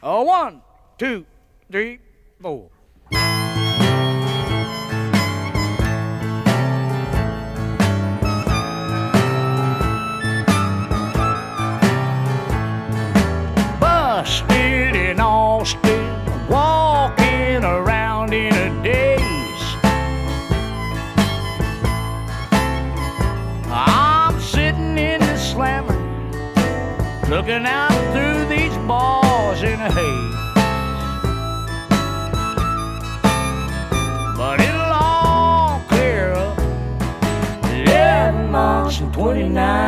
One, two, three, four. Busted in Austin, walking around in a daze. I'm sitting in the slammer, looking out through these bars in a haze. But it'll all clear up 11 months and 29